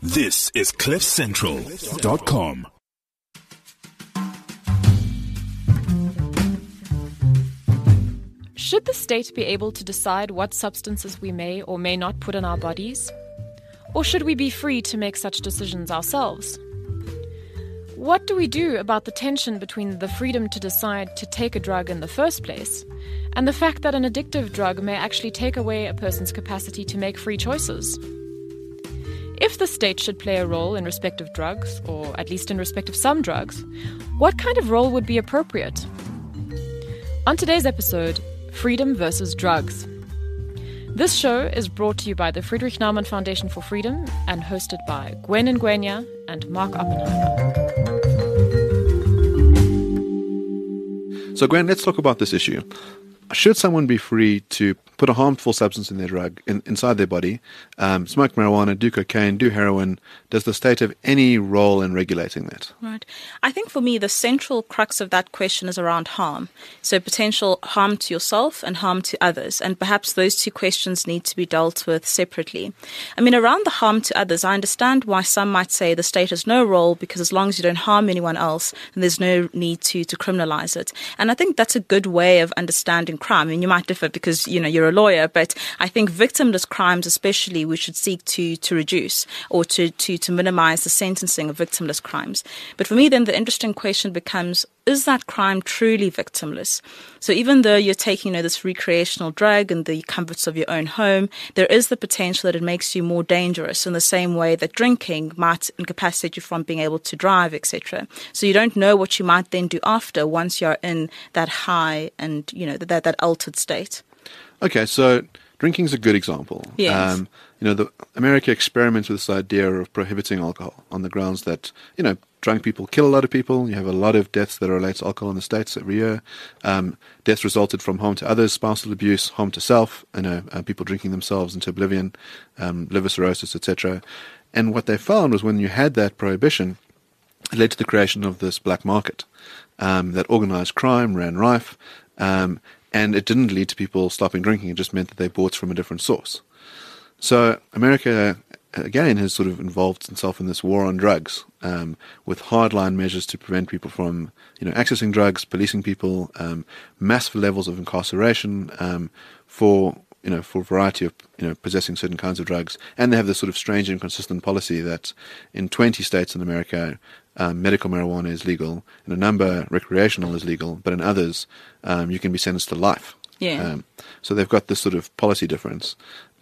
This is CliffCentral.com. Should the state be able to decide what substances we may or may not put in our bodies? Or should we be free to make such decisions ourselves? What do we do about the tension between the freedom to decide to take a drug in the first place and the fact that an addictive drug may actually take away a person's capacity to make free choices? If the state should play a role in respect of drugs, or at least in respect of some drugs, what kind of role would be appropriate? On today's episode, Freedom versus Drugs. This show is brought to you by the Friedrich Naumann Foundation for Freedom and hosted by Gwen Ngwenya and Mark Oppenheimer. So Gwen, let's talk about this issue. Should someone be free to put a harmful substance in their drug, inside their body, smoke marijuana, do cocaine, do heroin? Does the state have any role in regulating that? Right. I think for me, the central crux of that question is around harm. So potential harm to yourself and harm to others. And perhaps those two questions need to be dealt with separately. I mean, around the harm to others, I understand why some might say the state has no role because as long as you don't harm anyone else, then there's no need to criminalize it. And I think that's a good way of understanding crime. I mean, you might differ because, you're a lawyer, but I think victimless crimes especially we should seek to reduce or to minimize the sentencing of victimless crimes. But for me then the interesting question becomes, is that crime truly victimless? So even though you're taking this recreational drug in the comforts of your own home, there is the potential that it makes you more dangerous in the same way that drinking might incapacitate you from being able to drive, etc. So you don't know what you might then do after once you're in that high and that altered state. Okay, so drinking's a good example. Yes. America experiments with this idea of prohibiting alcohol on the grounds that, drunk people kill a lot of people. You have a lot of deaths that are related to alcohol in the States every year. Deaths resulted from harm to others, spousal abuse, harm to self, people drinking themselves into oblivion, liver cirrhosis, etc. And what they found was when you had that prohibition, it led to the creation of this black market that organized crime ran rife, and it didn't lead to people stopping drinking. It just meant that they bought from a different source. So America, again, has sort of involved itself in this war on drugs, with hardline measures to prevent people from, accessing drugs, policing people, massive levels of incarceration for a variety of, possessing certain kinds of drugs. And they have this sort of strange and inconsistent policy that in 20 states in America, medical marijuana is legal. In a number, recreational is legal. But in others, you can be sentenced to life. Yeah. So they've got this sort of policy difference.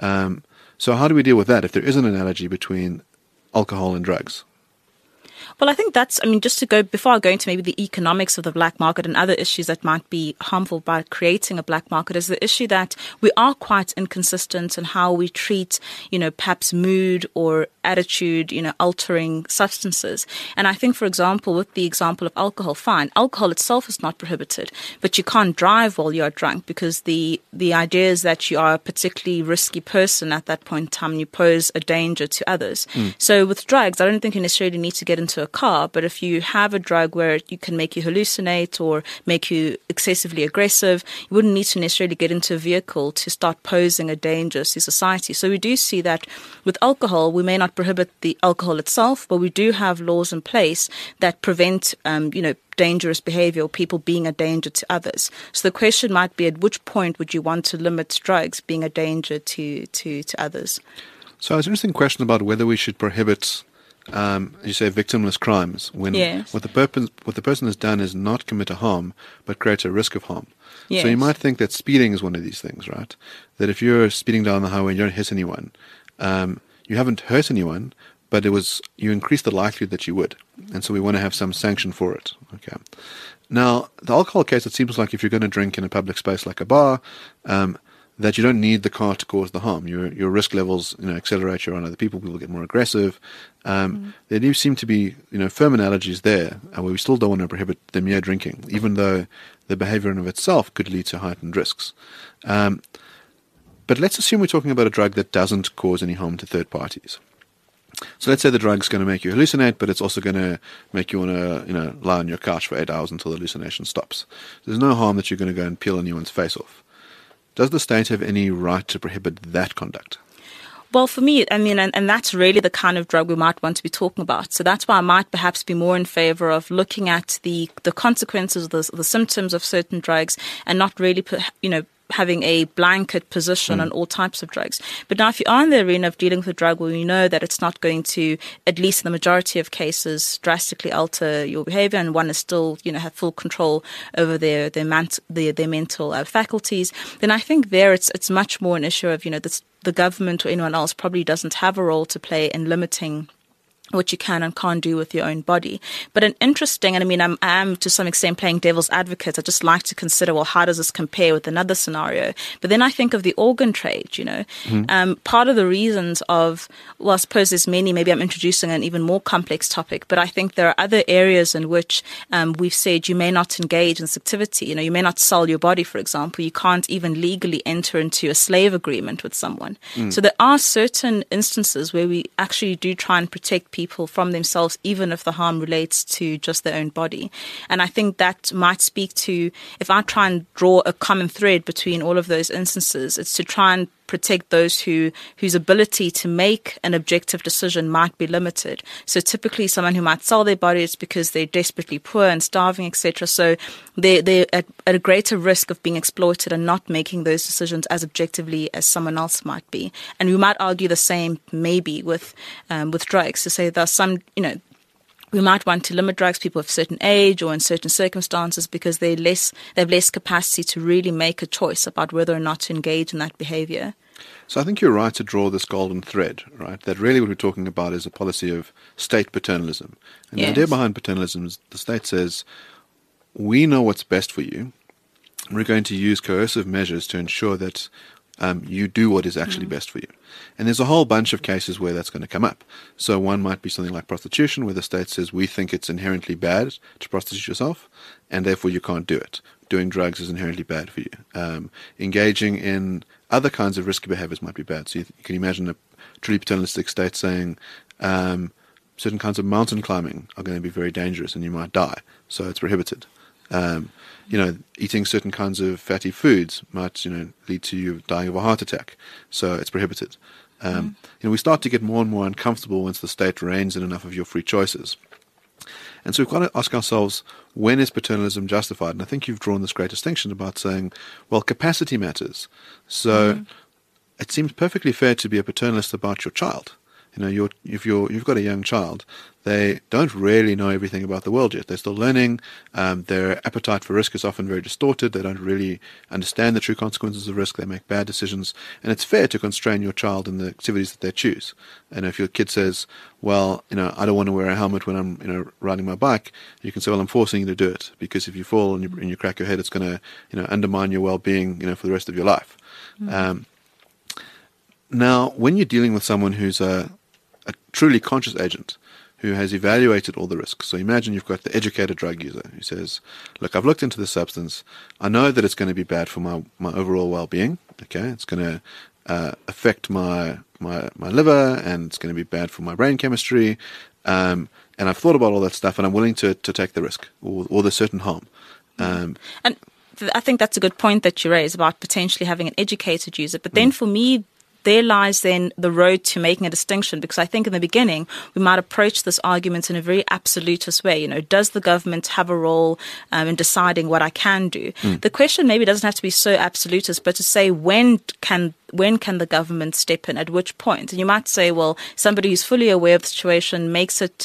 So how do we deal with that if there is an analogy between alcohol and drugs? Well, I think just to go, before I go into maybe the economics of the black market and other issues that might be harmful by creating a black market, is the issue that we are quite inconsistent in how we treat, perhaps mood or attitude, altering substances. And I think, for example, with the example of alcohol, fine, alcohol itself is not prohibited, but you can't drive while you are drunk because the idea is that you are a particularly risky person at that point in time and you pose a danger to others. So with drugs, I don't think you necessarily need to get into a car, but if you have a drug where you can make you hallucinate or make you excessively aggressive, you wouldn't need to necessarily get into a vehicle to start posing a danger to society. So we do see that with alcohol, we may not prohibit the alcohol itself, but we do have laws in place that prevent, dangerous behavior or people being a danger to others. So the question might be, at which point would you want to limit drugs being a danger to others? So it's an interesting question about whether we should prohibit as you say, victimless crimes, when what the person has done is not commit a harm, but create a risk of harm. Yes. So you might think that speeding is one of these things, right? That if you're speeding down the highway and you don't hit anyone, you haven't hurt anyone, but you increase the likelihood that you would. And so we want to have some sanction for it. Okay. Now, the alcohol case, it seems like if you're going to drink in a public space like a bar, that you don't need the car to cause the harm. Your risk levels, accelerate. You're on other people. People get more aggressive. There do seem to be, firm analogies there where we still don't want to prohibit the mere drinking, even though the behavior in of itself could lead to heightened risks. But let's assume we're talking about a drug that doesn't cause any harm to third parties. So let's say the drug's going to make you hallucinate, but it's also going to make you want to, lie on your couch for 8 hours until the hallucination stops. There's no harm that you're going to go and peel anyone's face off. Does the state have any right to prohibit that conduct? Well, for me, I mean, and that's really the kind of drug we might want to be talking about. So that's why I might perhaps be more in favor of looking at the consequences, the symptoms of certain drugs, and not really, having a blanket position on all types of drugs. But now if you are in the arena of dealing with a drug where you know that it's not going to, at least in the majority of cases, drastically alter your behavior, and one is still, have full control over their mental faculties, then I think there it's much more an issue of, the government or anyone else probably doesn't have a role to play in limiting what you can and can't do with your own body. But an interesting, and I mean, I am to some extent playing devil's advocate. I just like to consider, well, how does this compare with another scenario? But then I think of the organ trade, part of the reasons of, well, I suppose there's many, maybe I'm introducing an even more complex topic, but I think there are other areas in which we've said you may not engage in this activity. You may not sell your body, for example. You can't even legally enter into a slave agreement with someone. So there are certain instances where we actually do try and protect people from themselves, even if the harm relates to just their own body. And I think that might speak to, if I try and draw a common thread between all of those instances, it's to try and protect those whose ability to make an objective decision might be limited. So typically someone who might sell their body is because they're desperately poor and starving, etc. So they're at a greater risk of being exploited and not making those decisions as objectively as someone else might be. And we might argue the same maybe with drugs, to say there's some, we might want to limit drugs people of a certain age or in certain circumstances because they have less capacity to really make a choice about whether or not to engage in that behavior. So I think you're right to draw this golden thread, right? That really what we're talking about is a policy of state paternalism. And the idea behind paternalism is the state says, we know what's best for you. We're going to use coercive measures to ensure that you do what is actually best for you. And there's a whole bunch of cases where that's going to come up. So one might be something like prostitution, where the state says, we think it's inherently bad to prostitute yourself, and therefore you can't do it. Doing drugs is inherently bad for you. Engaging in other kinds of risky behaviors might be bad. So you can imagine a truly paternalistic state saying certain kinds of mountain climbing are going to be very dangerous and you might die, so it's prohibited. Eating certain kinds of fatty foods might, lead to you dying of a heart attack, so it's prohibited. We start to get more and more uncomfortable once the state reins in enough of your free choices. And so we've got to ask ourselves, when is paternalism justified? And I think you've drawn this great distinction about saying, well, capacity matters. So it seems perfectly fair to be a paternalist about your child. If you've got a young child, they don't really know everything about the world yet. They're still learning. Their appetite for risk is often very distorted. They don't really understand the true consequences of risk. They make bad decisions. And it's fair to constrain your child in the activities that they choose. And if your kid says, well, I don't want to wear a helmet when I'm, riding my bike, you can say, well, I'm forcing you to do it. Because if you fall and you crack your head, it's going to, undermine your well-being, for the rest of your life. Now, when you're dealing with someone who's a truly conscious agent who has evaluated all the risks. So imagine you've got the educated drug user who says, look, I've looked into this substance. I know that it's going to be bad for my overall well-being. Okay, it's going to affect my liver, and it's going to be bad for my brain chemistry. And I've thought about all that stuff, and I'm willing to take the risk or the certain harm. And I think that's a good point that you raise about potentially having an educated user. But then for me, there lies then the road to making a distinction, because I think in the beginning we might approach this argument in a very absolutist way. Does the government have a role in deciding what I can do? The question maybe doesn't have to be so absolutist, but to say when can the government step in, at which point? And you might say, well, somebody who's fully aware of the situation makes it,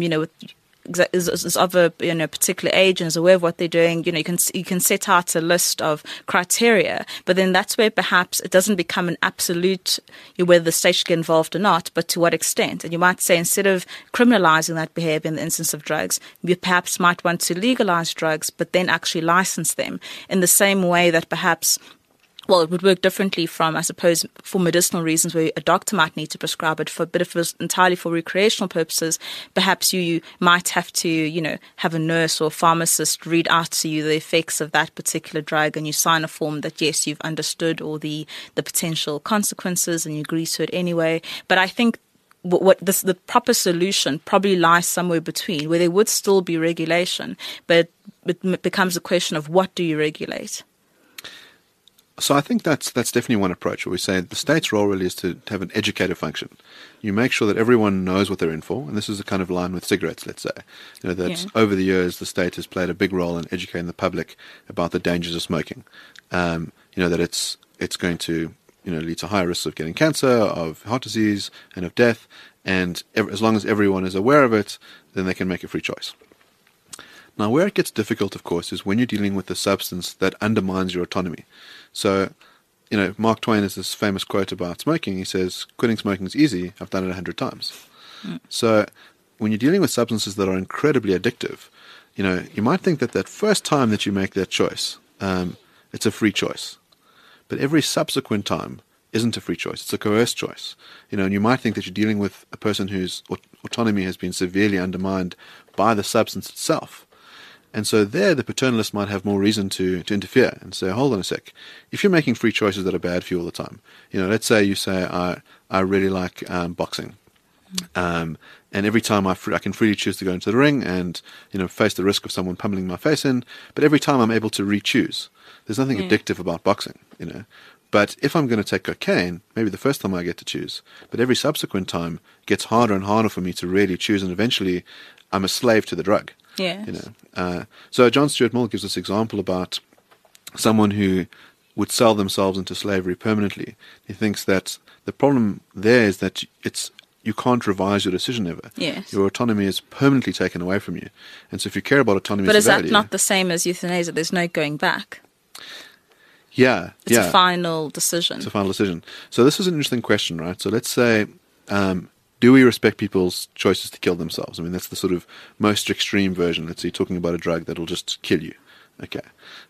is of a particular age and is aware of what they're doing, you can set out a list of criteria, but then that's where perhaps it doesn't become an absolute whether the state should get involved or not, but to what extent. And you might say, instead of criminalizing that behavior in the instance of drugs, you perhaps might want to legalize drugs, but then actually license them in the same way that perhaps, well, it would work differently from, I suppose, for medicinal reasons where a doctor might need to prescribe it. But if it was entirely for recreational purposes, perhaps you might have to, have a nurse or a pharmacist read out to you the effects of that particular drug, and you sign a form that, yes, you've understood all the potential consequences and you agree to it anyway. But I think the proper solution probably lies somewhere between, where there would still be regulation, but it becomes a question of what do you regulate? So I think that's definitely one approach where we say the state's role really is to have an educator function. You make sure that everyone knows what they're in for, and this is a kind of line with cigarettes, let's say. That over the years the state has played a big role in educating the public about the dangers of smoking. That it's going to lead to higher risks of getting cancer, of heart disease, and of death. And as long as everyone is aware of it, then they can make a free choice. Now, where it gets difficult, of course, is when you're dealing with a substance that undermines your autonomy. So, Mark Twain has this famous quote about smoking. He says, "Quitting smoking is easy. I've done it 100 times." So, when you're dealing with substances that are incredibly addictive, you might think that first time that you make that choice, it's a free choice. But every subsequent time isn't a free choice. It's a coerced choice. And you might think that you're dealing with a person whose autonomy has been severely undermined by the substance itself. And so there, the paternalist might have more reason to interfere and say, hold on a sec. If you're making free choices that are bad for you all the time, let's say you say, I really like boxing. And every time I can freely choose to go into the ring and, face the risk of someone pummeling my face in. But every time I'm able to re-choose. There's nothing addictive about boxing, But if I'm going to take cocaine, maybe the first time I get to choose. But every subsequent time gets harder and harder for me to really choose. And eventually I'm a slave to the drug. Yeah. So John Stuart Mill gives this example about someone who would sell themselves into slavery permanently. He thinks that the problem there is that you can't revise your decision ever. Yes. Your autonomy is permanently taken away from you. And so if you care about autonomy, but is that not the same as euthanasia? There's no going back. Yeah. It's a final decision. It's a final decision. So this is an interesting question, right? So let's say, do we respect people's choices to kill themselves? I mean, that's the sort of most extreme version. Let's say you're talking about a drug that'll just kill you. Okay.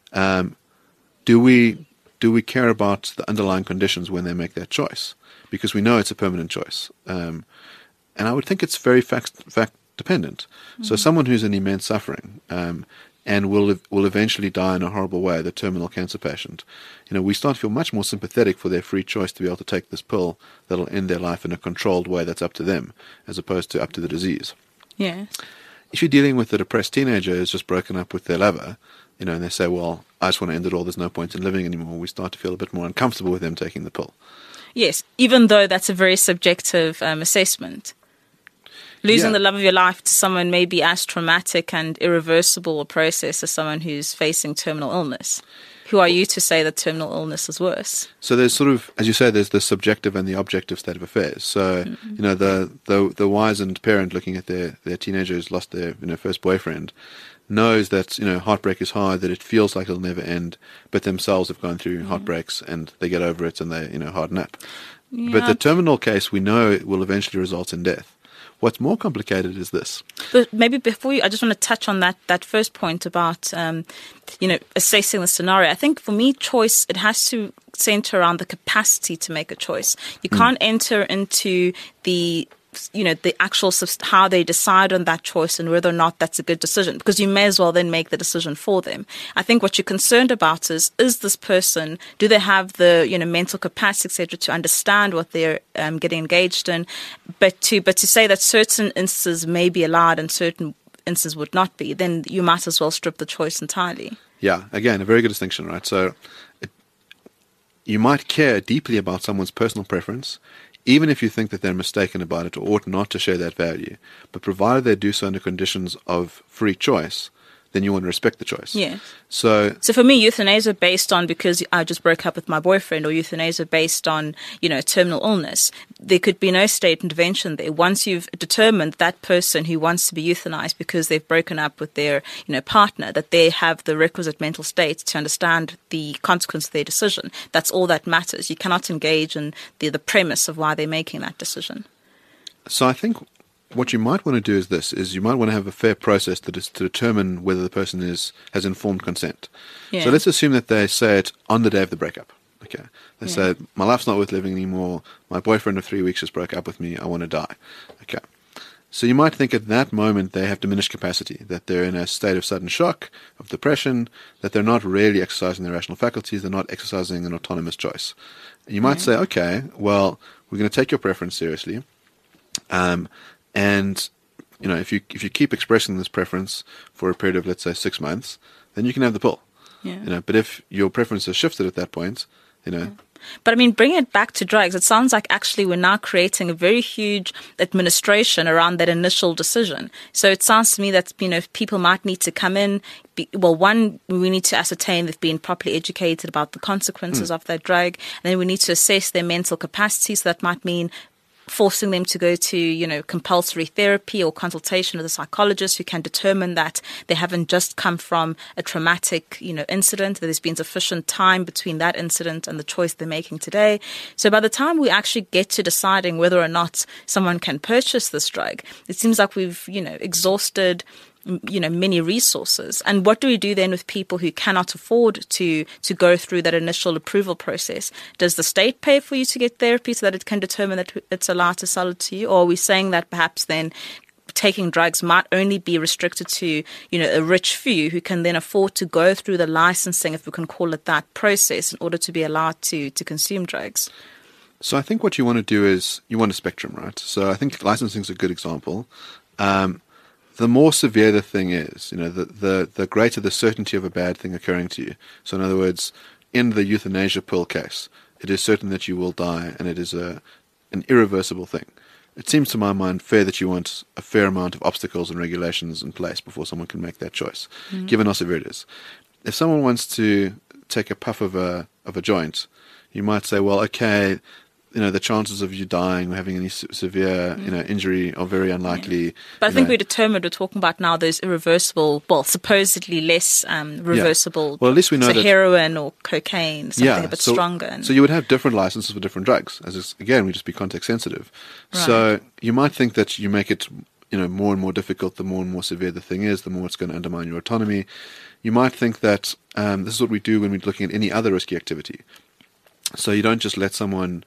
Do we care about the underlying conditions when they make that choice? Because we know it's a permanent choice. And I would think it's very fact dependent. Mm-hmm. So someone who's in immense suffering and will eventually die in a horrible way, the terminal cancer patient, we start to feel much more sympathetic for their free choice to be able to take this pill that'll end their life in a controlled way that's up to them, as opposed to up to the disease. Yeah. If you're dealing with a depressed teenager who's just broken up with their lover, and they say, well, I just want to end it all, there's no point in living anymore, we start to feel a bit more uncomfortable with them taking the pill. Yes, even though that's a very subjective assessment. Losing the love of your life to someone may be as traumatic and irreversible a process as someone who's facing terminal illness. Who are you to say that terminal illness is worse? So there's sort of, as you say, there's the subjective and the objective state of affairs. So, the wizened parent looking at their teenager who's lost their first boyfriend knows that, heartbreak is hard, that it feels like it'll never end, but themselves have gone through heartbreaks and they get over it and they, harden up. Yeah. But the terminal case, we know it will eventually result in death. What's more complicated is this. But maybe before I just want to touch on that first point about, assessing the scenario. I think for me, choice, it has to center around the capacity to make a choice. You can't enter into the actual how they decide on that choice and whether or not that's a good decision, because you may as well then make the decision for them. I think what you're concerned about is this person, do they have the mental capacity, etc., to understand what they're getting engaged in, but to say that certain instances may be allowed and certain instances would not be, then you might as well strip the choice entirely. Yeah, again, a very good distinction, right? So you might care deeply about someone's personal preference, even if you think that they're mistaken about it or ought not to share that value. But provided they do so under conditions of free choice, then you want to respect the choice. Yeah. So for me, euthanasia based on because I just broke up with my boyfriend, or euthanasia based on, terminal illness, there could be no state intervention there. Once you've determined that person who wants to be euthanized because they've broken up with their, partner, that they have the requisite mental state to understand the consequence of their decision. That's all that matters. You cannot engage in the premise of why they're making that decision. So I think what you might want to do is you might want to have a fair process to determine whether the person has informed consent. Yeah. So let's assume that they say it on the day of the breakup. Okay. They say, my life's not worth living anymore. My boyfriend of 3 weeks just broke up with me. I want to die. Okay. So you might think at that moment they have diminished capacity, that they're in a state of sudden shock, of depression, that they're not really exercising their rational faculties, they're not exercising an autonomous choice. And you might say, okay, well, we're going to take your preference seriously. And if you keep expressing this preference for a period of, let's say, 6 months, then you can have the pill. Yeah. But if your preference has shifted at that point, But I mean, bringing it back to drugs, it sounds like actually we're now creating a very huge administration around that initial decision. So it sounds to me that, people might need to come in. One, we need to ascertain they've been properly educated about the consequences of that drug. And then we need to assess their mental capacity. So that might mean forcing them to go to, compulsory therapy or consultation with a psychologist who can determine that they haven't just come from a traumatic, incident, that there's been sufficient time between that incident and the choice they're making today. So by the time we actually get to deciding whether or not someone can purchase this drug, it seems like we've, exhausted many resources. And what do we do then with people who cannot afford to go through that initial approval process? Does the state pay for you to get therapy so that it can determine that it's allowed to sell it to you? Or are we saying that perhaps then taking drugs might only be restricted to, a rich few who can then afford to go through the licensing, if we can call it that, process in order to be allowed to consume drugs? So I think what you want to do is you want a spectrum, right? So I think licensing is a good example. The more severe the thing is, the greater the certainty of a bad thing occurring to you. So in other words, in the euthanasia pill case, it is certain that you will die, and it is an irreversible thing. It seems to my mind fair that you want a fair amount of obstacles and regulations in place before someone can make that choice, given how severe it is. If someone wants to take a puff of a joint, you might say, well, okay, the chances of you dying or having any severe, injury are very unlikely. Yeah. But I think we're talking about now those irreversible, supposedly less reversible. Yeah. Well, at least we know that heroin or cocaine, something a bit stronger. So you would have different licenses for different drugs. Again, we just be context sensitive. Right. So you might think that you make it, more and more difficult, the more and more severe the thing is, the more it's going to undermine your autonomy. You might think that this is what we do when we're looking at any other risky activity. So you don't just let someone,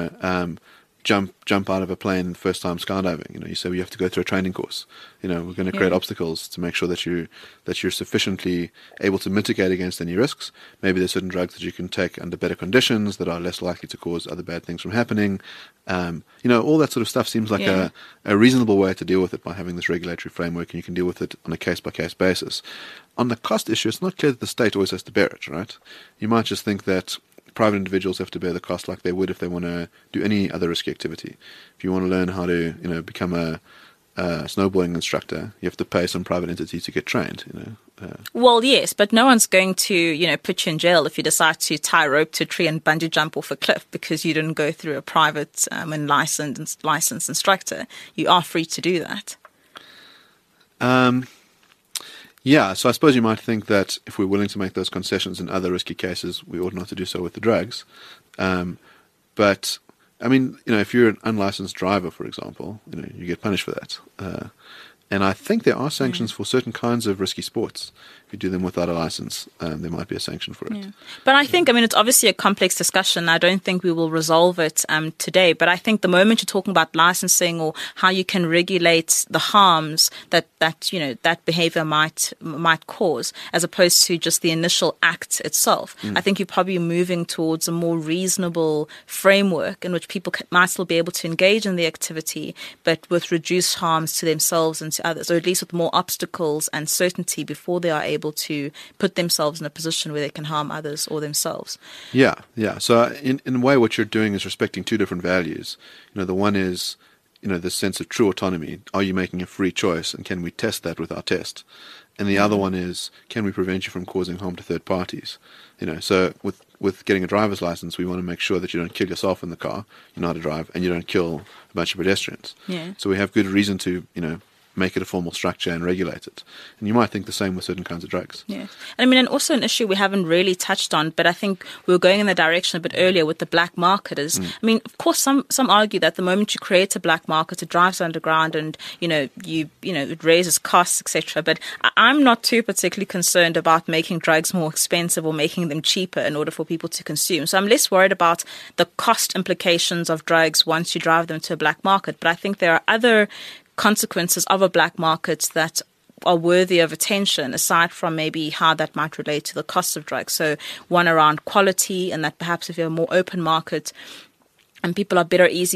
jump out of a plane first time skydiving. You say you have to go through a training course. We're going to create obstacles to make sure that you're sufficiently able to mitigate against any risks. Maybe there's certain drugs that you can take under better conditions that are less likely to cause other bad things from happening. All that sort of stuff seems like a reasonable way to deal with it by having this regulatory framework, and you can deal with it on a case-by-case basis. On the cost issue, it's not clear that the state always has to bear it, right? You might just think that private individuals have to bear the cost like they would if they want to do any other risky activity. If you want to learn how to, become a snowboarding instructor, you have to pay some private entity to get trained. Well, yes, but no one's going to, put you in jail if you decide to tie a rope to a tree and bungee jump off a cliff because you didn't go through a private and licensed instructor. You are free to do that. Yeah, so I suppose you might think that if we're willing to make those concessions in other risky cases, we ought not to do so with the drugs. But, if you're an unlicensed driver, for example, you get punished for that. And I think there are sanctions for certain kinds of risky sports. If you do them without a license, there might be a sanction for it. Yeah. But I think, it's obviously a complex discussion. I don't think we will resolve it today. But I think the moment you're talking about licensing or how you can regulate the harms that behavior might cause, as opposed to just the initial act itself, I think you're probably moving towards a more reasonable framework in which people might still be able to engage in the activity, but with reduced harms to themselves and to others, or at least with more obstacles and certainty before they are able to put themselves in a position where they can harm others or themselves. Yeah. So in a way, what you're doing is respecting two different values. The one is, the sense of true autonomy. Are you making a free choice, and can we test that with our test? And the other one is, can we prevent you from causing harm to third parties? So with getting a driver's license, we want to make sure that you don't kill yourself in the car, you know how to drive, and you don't kill a bunch of pedestrians. Yeah. So we have good reason to, make it a formal structure and regulate it. And you might think the same with certain kinds of drugs. Yeah. And also an issue we haven't really touched on, but I think we were going in the direction a bit earlier with the black market is, of course, some argue that the moment you create a black market, it drives underground and, it raises costs, etc. But I'm not too particularly concerned about making drugs more expensive or making them cheaper in order for people to consume. So I'm less worried about the cost implications of drugs once you drive them to a black market. But I think there are other consequences of a black market that are worthy of attention, aside from maybe how that might relate to the cost of drugs. So one around quality, and that perhaps if you have a more open market and people are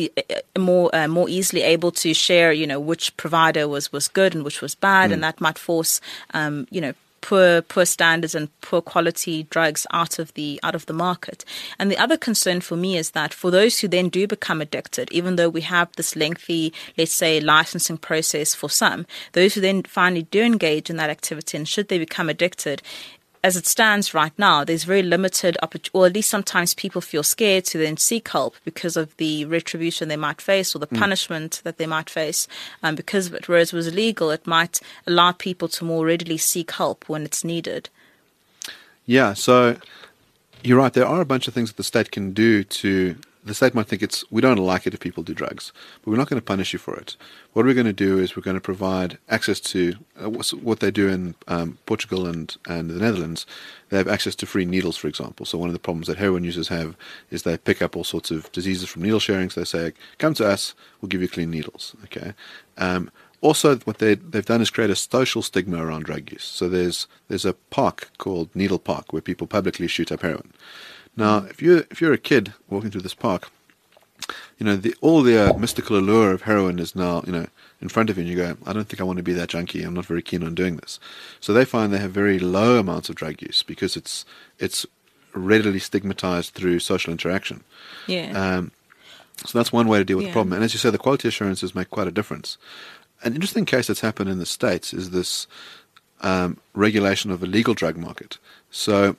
more easily able to share, which provider was good and which was bad, and that might force, poor standards and poor quality drugs out of the market. And the other concern for me is that for those who then do become addicted, even though we have this lengthy, let's say, licensing process for some, those who then finally do engage in that activity, and should they become addicted, as it stands right now, there's very limited or at least sometimes people feel scared to then seek help because of the retribution they might face or the punishment that they might face because of it. Whereas it was illegal, it might allow people to more readily seek help when it's needed. Yeah, so you're right. There are a bunch of things that the state can do the state might think we don't like it if people do drugs, but we're not going to punish you for it. What we're going to do is we're going to provide access to what they do in Portugal and the Netherlands. They have access to free needles, for example. So one of the problems that heroin users have is they pick up all sorts of diseases from needle sharing. So they say, come to us, we'll give you clean needles. Okay. Also, what they've done is create a social stigma around drug use. So there's a park called Needle Park where people publicly shoot up heroin. Now, if you're a kid walking through this park, all the mystical allure of heroin is now in front of you, and you go, I don't think I want to be that junkie. I'm not very keen on doing this. So they find they have very low amounts of drug use because it's readily stigmatized through social interaction. Yeah. So that's one way to deal with the problem. And as you say, the quality assurances make quite a difference. An interesting case that's happened in the States is this regulation of a legal drug market. So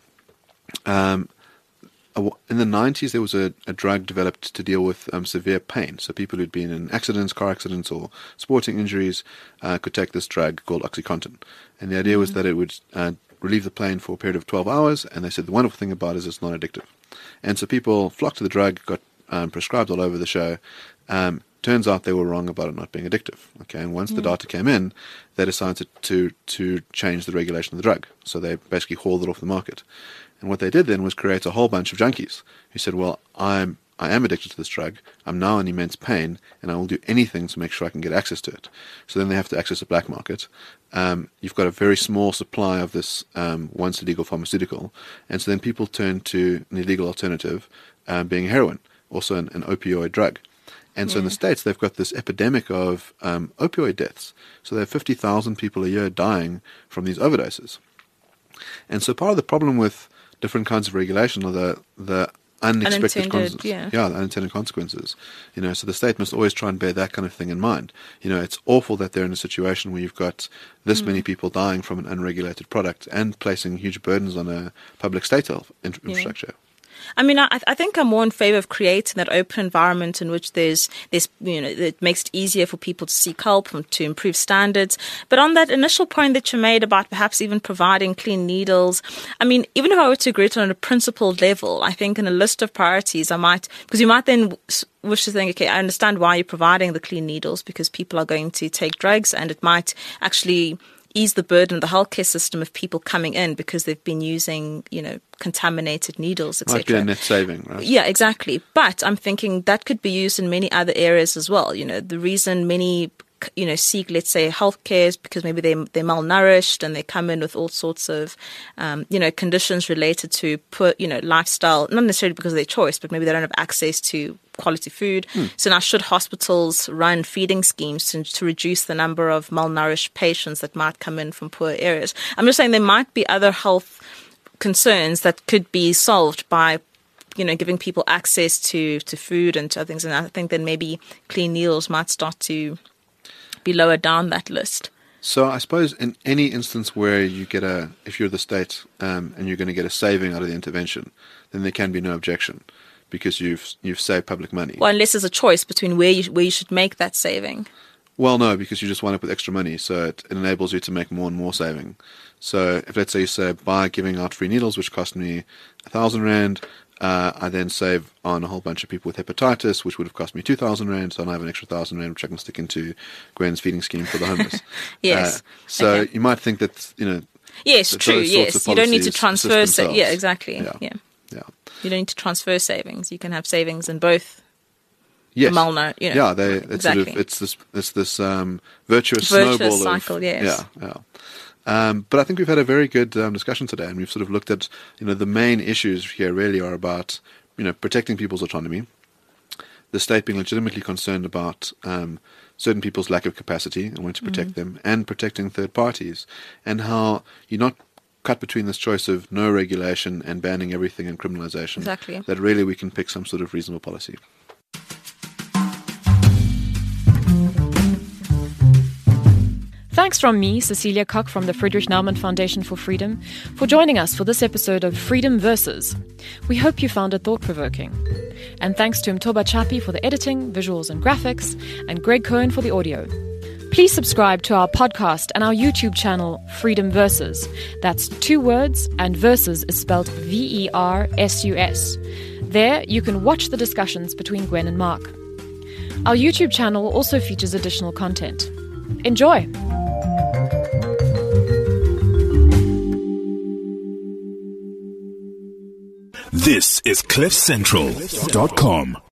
in the 90s, there was a drug developed to deal with severe pain. So people who'd been in accidents, car accidents, or sporting injuries could take this drug called OxyContin. And the idea was that it would relieve the pain for a period of 12 hours. And they said the wonderful thing about it is it's not addictive. And so people flocked to the drug, got prescribed all over the show. Turns out they were wrong about it not being addictive. Okay, and once the data came in, they decided to change the regulation of the drug. So they basically hauled it off the market. And what they did then was create a whole bunch of junkies who said, well, I am addicted to this drug. I'm now in immense pain, and I will do anything to make sure I can get access to it. So then they have to access the black market. You've got a very small supply of this once illegal pharmaceutical, and so then people turn to an illegal alternative, being heroin, also an opioid drug. And so in the States, they've got this epidemic of opioid deaths. So there are 50,000 people a year dying from these overdoses. And so part of the problem with different kinds of regulation are the unexpected consequences. The unintended consequences. So the state must always try and bear that kind of thing in mind. It's awful that they're in a situation where you've got this many people dying from an unregulated product and placing huge burdens on a public state health infrastructure. I mean, I think I'm more in favor of creating that open environment in which there's it makes it easier for people to seek help, to improve standards. But on that initial point that you made about perhaps even providing clean needles, I mean, even if I were to agree to it on a principled level, I think in a list of priorities, because you might then wish to think, okay, I understand why you're providing the clean needles because people are going to take drugs, and it might actually ease the burden of the healthcare system of people coming in because they've been using, contaminated needles, etc. Might be a net saving, right? Yeah, exactly. But I'm thinking that could be used in many other areas as well. The reason many seek, let's say, healthcare is because maybe they're malnourished and they come in with all sorts of, conditions related to poor, lifestyle, not necessarily because of their choice, but maybe they don't have access to quality food. So now should hospitals run feeding schemes to reduce the number of malnourished patients that might come in from poor areas? I'm just saying there might be other health concerns that could be solved by giving people access to food and to other things. And I think then maybe clean needles might start to be lower down that list. So I suppose in any instance where you get if you're the state and you're going to get a saving out of the intervention, then there can be no objection because you've saved public money. Well, unless there's a choice between where you should make that saving. Well, no, because you just wind up with extra money, so it enables you to make more and more saving. So if let's say you say by giving out free needles, which cost me 1,000 rand, I then save on a whole bunch of people with hepatitis, which would have cost me 2,000 rand, so I have an extra 1,000 rand, which I can stick into Gwen's feeding scheme for the homeless. Yes. So you might think that, Yes, true, yes. You don't need to transfer, yeah, exactly. Yeah. You don't need to transfer savings. You can have savings in both. Yes. Yeah, exactly. It's this virtuous snowball cycle. Yes. But I think we've had a very good discussion today, and we've sort of looked at the main issues here really are about protecting people's autonomy, the state being legitimately concerned about certain people's lack of capacity and wanting to protect them, and protecting third parties, and how you're not cut between this choice of no regulation and banning everything and criminalization, Exactly. that really we can pick some sort of reasonable policy. Thanks from me, Cecilia Koch from the Friedrich Naumann Foundation for Freedom, for joining us for this episode of Freedom Versus. We hope you found it thought-provoking. And thanks to Mtoba Chapi for the editing, visuals and graphics, and Greg Cohen for the audio. Please subscribe to our podcast and our YouTube channel, Freedom Versus. That's 2 words, and Versus is spelled VERSUS. There, you can watch the discussions between Gwen and Mark. Our YouTube channel also features additional content. Enjoy! This is CliffCentral.com.